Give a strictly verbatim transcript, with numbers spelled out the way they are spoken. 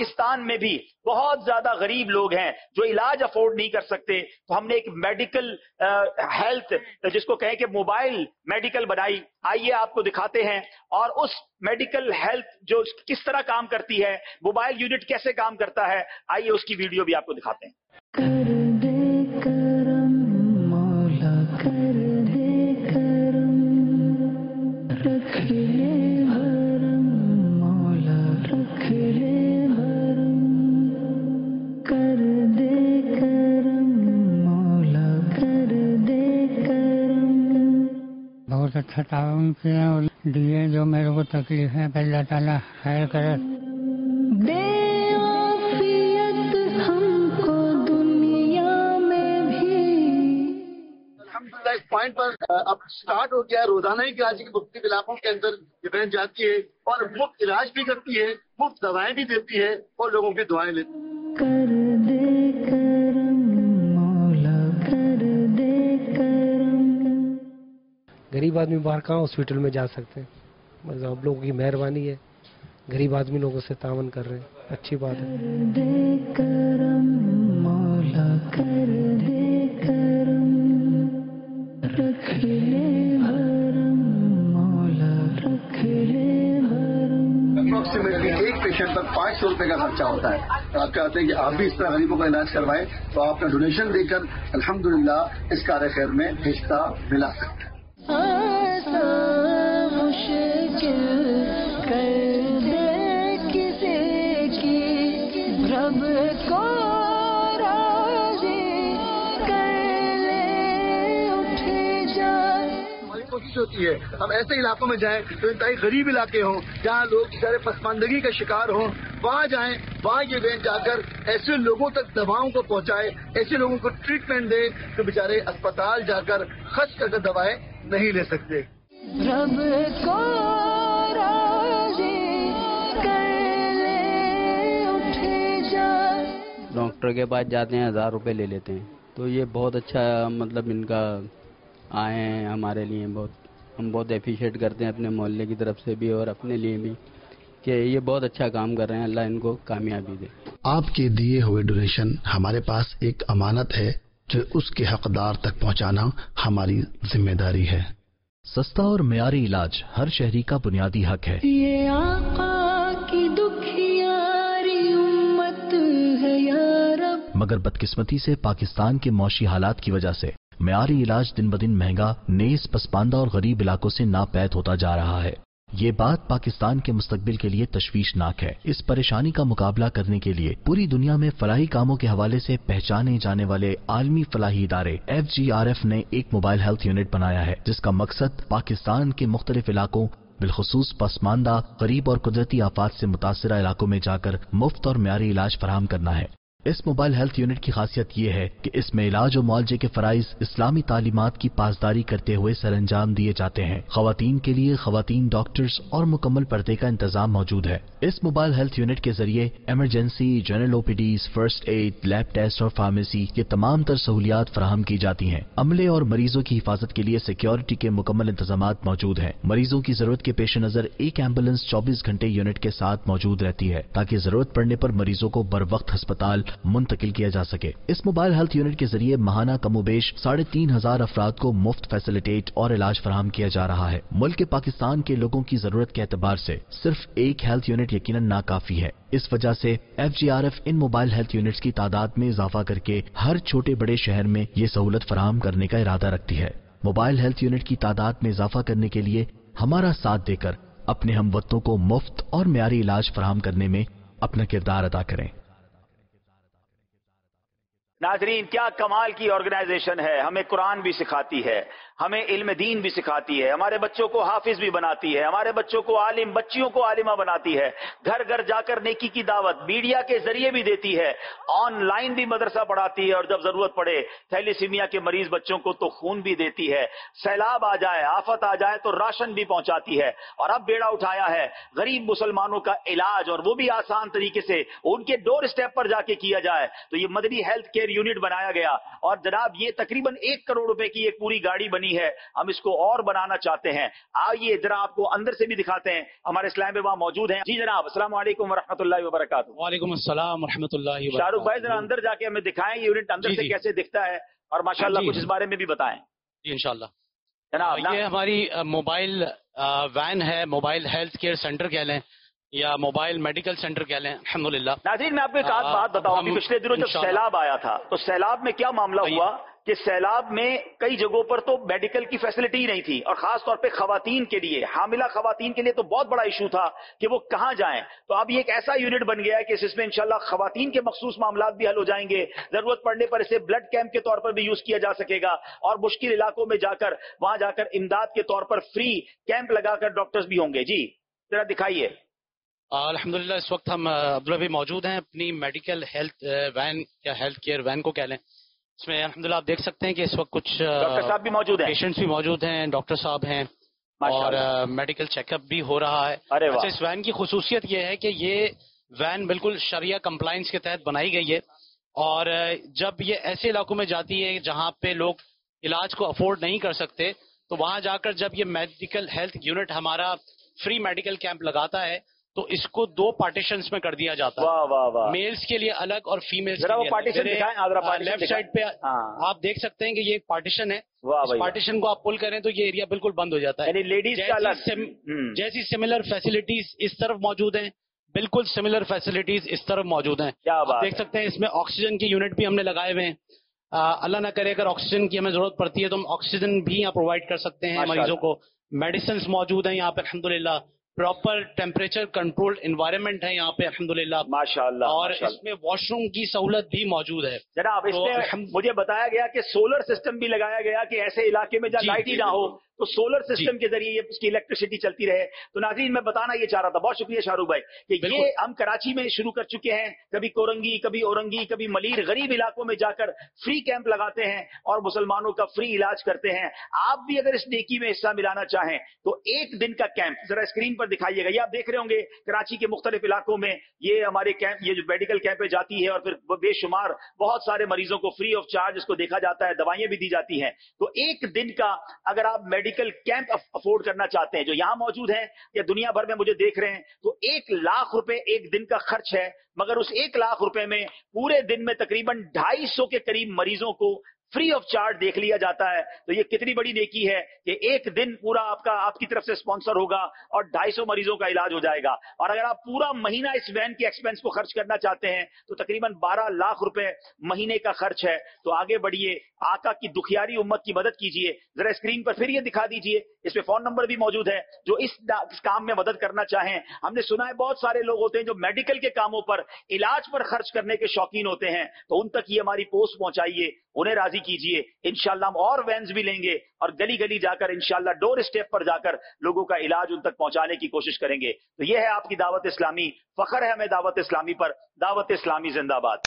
پاکستان میں بھی بہت زیادہ غریب لوگ ہیں جو علاج افورڈ نہیں کر سکتے، تو ہم نے ایک میڈیکل ہیلتھ جس کو کہیں کہ موبائل میڈیکل بنائی. آئیے آپ کو دکھاتے ہیں، اور اس میڈیکل ہیلتھ جو کس طرح کام کرتی ہے، موبائل یونٹ کیسے کام کرتا ہے، آئیے اس کی ویڈیو بھی آپ کو دکھاتے ہیں. بہت اچھا تعاون کیا اور دیے جو میرے کو تکلیف ہے، اللہ تعالیٰ خیر کرے. دے عافیت ہم کو دنیا میں بھی. الحمدللہ اس پوائنٹ پر اب سٹارٹ ہو گیا ہے روزانہ ہی کراچی کے مختلف علاقوں کے اندر یہ بہن جاتی ہے اور مفت علاج بھی کرتی ہے، مفت دوائیں بھی دیتی ہے اور لوگوں کی دعائیں لیتی ہے. کر دے کرم مولا کر دے کرم. غریب آدمی باہر کہاں ہاسپٹل میں جا سکتے ہیں، بس آپ لوگوں کی مہربانی ہے، غریب آدمی لوگوں سے تعاون کر رہے ہیں، اچھی بات ہے. کر دے کرم مولا کر دے کرم. رکھ لے بھرم مولا رکھ لے بھرم. اپروکسیمیٹلی ایک پیشنٹ پر پانچ سو روپے کا خرچہ ہوتا ہے. آپ چاہتے ہیں کہ آپ بھی اس طرح غریبوں کا علاج کروائیں تو آپ نے ڈونیشن دے کر الحمدللہ اس کار خیر میں حصہ ملا سکتے ہیں. ایسا مشکل کر دے کسی کی رب کو راضی کر لے اٹھ جائے. ہماری کوشش ہوتی ہے ہم ایسے علاقوں میں جائیں جو انتہائی غریب علاقے ہوں، جہاں لوگ بیچارے پسماندگی کا شکار ہوں، وہاں جائیں، وہاں یہ وین جا کر ایسے لوگوں تک دواؤں کو پہنچائے، ایسے لوگوں کو ٹریٹمنٹ دے جو بیچارے اسپتال جا کر خرچ کر کے دوائیں نہیں لے سکتے. رب کو راضی کر لے اٹھ جائے. ڈاکٹر کے پاس جاتے ہیں ہزار روپے لے لیتے ہیں، تو یہ بہت اچھا مطلب ان کا آئے ہیں ہمارے لیے، بہت ہم بہت اپریشیٹ کرتے ہیں اپنے محلے کی طرف سے بھی اور اپنے لیے بھی کہ یہ بہت اچھا کام کر رہے ہیں، اللہ ان کو کامیابی دے. آپ کے دیے ہوئے ڈونیشن ہمارے پاس ایک امانت ہے جو اس کے حقدار تک پہنچانا ہماری ذمہ داری ہے. سستا اور معیاری علاج ہر شہری کا بنیادی حق ہے. یہ آقا کی دکھیاری امت ہے یا رب. مگر بدقسمتی سے پاکستان کے معاشی حالات کی وجہ سے معیاری علاج دن بدن مہنگا، نیز پسماندہ اور غریب علاقوں سے ناپید ہوتا جا رہا ہے. یہ بات پاکستان کے مستقبل کے لیے تشویشناک ہے. اس پریشانی کا مقابلہ کرنے کے لیے پوری دنیا میں فلاحی کاموں کے حوالے سے پہچانے جانے والے عالمی فلاحی ادارے ایف جی آر ایف نے ایک موبائل ہیلتھ یونٹ بنایا ہے جس کا مقصد پاکستان کے مختلف علاقوں بالخصوص پسماندہ، غریب اور قدرتی آفات سے متاثرہ علاقوں میں جا کر مفت اور معیاری علاج فراہم کرنا ہے. اس موبائل ہیلتھ یونٹ کی خاصیت یہ ہے کہ اس میں علاج و معالجے کے فرائض اسلامی تعلیمات کی پاسداری کرتے ہوئے سر انجام دیے جاتے ہیں. خواتین کے لیے خواتین ڈاکٹرز اور مکمل پردے کا انتظام موجود ہے. اس موبائل ہیلتھ یونٹ کے ذریعے emergency, general O P Ds, first aid, lab test اور فارمیسی یہ تمام تر سہولیات فراہم کی جاتی ہیں. عملے اور مریضوں کی حفاظت کے لیے سیکیورٹی کے مکمل انتظامات موجود ہیں. مریضوں کی ضرورت کے پیش نظر ایک ایمبولینس چوبیس گھنٹے یونٹ کے ساتھ موجود رہتی ہے تاکہ ضرورت پڑنے پر مریضوں کو بر وقت ہسپتال منتقل کیا جا سکے. اس موبائل ہیلتھ یونٹ کے ذریعے ماہانہ کم و بیش ساڑھے تین ہزار افراد کو مفت فیسلیٹیٹ اور علاج فراہم کیا جا رہا ہے. ملک پاکستان کے لوگوں کی ضرورت کے اعتبار سے صرف ایک ہیلتھ یونٹ یقیناً ناکافی ہے. اس وجہ سے ایف جی آر ایف ان موبائل ہیلتھ یونٹس کی تعداد میں اضافہ کر کے ہر چھوٹے بڑے شہر میں یہ سہولت فراہم کرنے کا ارادہ رکھتی ہے. موبائل ہیلتھ یونٹ کی تعداد میں اضافہ کرنے کے لیے ہمارا ساتھ دے کر اپنے ہم وطنوں کو مفت اور معیاری علاج فراہم کرنے میں اپنا کردار ادا کریں. ناظرین، کیا کمال کی آرگنائزیشن ہے. ہمیں قرآن بھی سکھاتی ہے، ہمیں علم دین بھی سکھاتی ہے، ہمارے بچوں کو حافظ بھی بناتی ہے، ہمارے بچوں کو عالم، بچیوں کو عالمہ بناتی ہے، گھر گھر جا کر نیکی کی دعوت میڈیا کے ذریعے بھی دیتی ہے، آن لائن بھی مدرسہ پڑھاتی ہے، اور جب ضرورت پڑے تھیلیسیمیا کے مریض بچوں کو تو خون بھی دیتی ہے. سیلاب آ جائے، آفت آ جائے تو راشن بھی پہنچاتی ہے. اور اب بیڑا اٹھایا ہے غریب مسلمانوں کا علاج، اور وہ بھی آسان طریقے سے ان کے ڈور اسٹیپ پر جا کے کیا جائے. تو یہ مدنی ہیلتھ کیئر یونٹ بنایا گیا، اور جناب یہ تقریباً ایک کروڑ روپے کی ایک پوری گاڑی بنی کمی ہے, ہم اس کو اور بنانا چاہتے ہیں. آئیے ذرا آپ کو اندر سے بھی دکھاتے ہیں, ہمارے اسلام وہاں موجود ہیں. جی جناب, السلام علیکم ورحمۃ اللہ وبرکاتہ. وعلیکم السلام ورحمۃ اللہ وبرکاتہ. شاہ رخ بھائی ذرا اندر جا کے ہمیں دکھائیں یہ یونٹ اندر سے کیسے دکھتا ہے, اور ماشاءاللہ کچھ اس بارے میں بھی بتائیں. جی انشاءاللہ جناب. یہ ہماری موبائل وین ہے, موبائل ہیلتھ کیئر سینٹر کہہ لیں یا موبائل میڈیکل سینٹر کہہ لیں. الحمدللہ. ناظرین میں آپ کو ایک آدھ بات بتاؤں کہ پچھلے دنوں جب سیلاب آیا تھا تو سیلاب میں کیا معاملہ ہوا کہ سیلاب میں کئی جگہوں پر تو میڈیکل کی فیسلٹی ہی نہیں تھی, اور خاص طور پہ خواتین کے لیے, حاملہ خواتین کے لیے تو بہت بڑا ایشو تھا کہ وہ کہاں جائیں. تو اب یہ ایک ایسا یونٹ بن گیا ہے کہ اس میں انشاءاللہ خواتین کے مخصوص معاملات بھی حل ہو جائیں گے. ضرورت پڑنے پر اسے بلڈ کیمپ کے طور پر بھی یوز کیا جا سکے گا, اور مشکل علاقوں میں جا کر وہاں جا کر امداد کے طور پر فری کیمپ لگا کر ڈاکٹرز بھی ہوں گے. جی ذرا دکھائیے. الحمدللہ اس وقت ہم عبدالربی موجود ہیں اپنی میڈیکل ہیلتھ وین یا ہیلتھ کیئر وین کو کہہ لیں. اس میں الحمدللہ آپ دیکھ سکتے ہیں کہ اس وقت کچھ ڈاکٹر صاحب بھی موجود ہیں, پیشنٹس بھی موجود ہیں, ڈاکٹر صاحب ہیں, اور میڈیکل چیک اپ بھی ہو رہا ہے. اچھا, اس وین کی خصوصیت یہ ہے کہ یہ وین بالکل شریعہ کمپلائنس کے تحت بنائی گئی ہے, اور جب یہ ایسے علاقوں میں جاتی ہے جہاں پہ لوگ علاج کو افورڈ نہیں کر سکتے, تو وہاں جا کر جب یہ میڈیکل ہیلتھ یونٹ ہمارا فری میڈیکل کیمپ لگاتا ہے تو اس کو دو پارٹیشنز میں کر دیا جاتا ہے. واہ واہ واہ. میلز کے لیے الگ اور فیمیلز کے لیے. لیفٹ سائڈ پہ آپ دیکھ سکتے ہیں کہ یہ ایک پارٹیشن ہے. پارٹیشن کو آپ پل کریں تو یہ ایریا بالکل بند ہو جاتا ہے. لیڈیز جیسی سملر فیسلٹیز اس طرف موجود ہیں, بالکل سملر فیسلٹیز اس طرف موجود ہیں. آپ دیکھ سکتے ہیں اس میں آکسیجن کے یونٹ بھی ہم نے لگائے ہوئے ہیں. اللہ نہ کرے اگر آکسیجن کی ہمیں ضرورت پڑتی ہے تو ہم آکسیجن بھی یہاں پرووائڈ کر سکتے ہیں مریضوں کو. میڈیسنز موجود ہیں یہاں پہ الحمدللہ. پراپر ٹیمپریچر کنٹرول انوائرمنٹ ہے یہاں پہ الحمدللہ ماشاءاللہ, اور اس میں واش روم کی سہولت بھی موجود ہے. جناب اس میں مجھے بتایا گیا کہ سولر سسٹم بھی لگایا گیا کہ ایسے علاقے میں جہاں لائٹ ہی نہ ہو تو سولر سسٹم کے ذریعے یہ اس کی الیکٹریسٹی چلتی رہے. تو ناظرین میں بتانا یہ چاہ رہا تھا, بہت شکریہ شاہ رخ بھائی, کہ یہ ہم کراچی میں شروع کر چکے ہیں. کبھی کورنگی, کبھی اورنگی, کبھی ملیر, غریب علاقوں میں جا کر فری کیمپ لگاتے ہیں اور مسلمانوں کا فری علاج کرتے ہیں. آپ بھی اگر اس نیکی میں حصہ ملانا چاہیں تو ایک دن کا کیمپ ذرا اسکرین پر دکھائیے گا. یہ آپ دیکھ رہے ہوں گے کراچی کے مختلف علاقوں میں یہ ہمارے کیمپ, یہ جو میڈیکل کیمپ جاتی ہے, اور پھر بے شمار بہت سارے مریضوں کو فری آف چارج اس کو دیکھا جاتا ہے, دوائیں بھی دی جاتی ہیں. تو ایک دن کا اگر آپ میڈیکل کیمپ افورڈ کرنا چاہتے ہیں جو یہاں موجود ہیں یا دنیا بھر میں مجھے دیکھ رہے ہیں, تو ایک لاکھ روپے ایک دن کا خرچ ہے, مگر اس ایک لاکھ روپے میں پورے دن میں تقریباً ڈھائی سو کے قریب مریضوں کو فری آف چارج دیکھ لیا جاتا ہے. تو یہ کتنی بڑی نیکی ہے کہ ایک دن پورا آپ کا آپ کی طرف سے اسپانسر ہوگا اور ڈھائی سو مریضوں کا علاج ہو جائے گا. اور اگر آپ پورا مہینہ اس وین کے ایکسپینس کو خرچ کرنا چاہتے ہیں تو تقریباً بارہ لاکھ روپے مہینے کا خرچ ہے. تو آگے بڑھیے, آقا کی دکھیاری امت کی مدد کیجیے. ذرا اسکرین پر پھر یہ دکھا دیجیے, اس پہ فون نمبر بھی موجود ہے جو اس, اس کام میں مدد کرنا چاہیں. ہم نے سنا ہے بہت سارے لوگ ہوتے ہیں جو میڈیکل کے کاموں پر, علاج پر خرچ کرنے کے شوقین ہوتے ہیں, تو ان تک یہ ہماری پوسٹ پہنچائیے, انہیں راضی کیجیے. انشاءاللہ ہم اور وینز بھی لیں گے اور گلی گلی جا کر انشاءاللہ ڈور اسٹیپ پر جا کر لوگوں کا علاج ان تک پہنچانے کی کوشش کریں گے. تو یہ ہے آپ کی دعوت اسلامی, فخر ہے ہمیں دعوت اسلامی پر. دعوت اسلامی زندہ باد.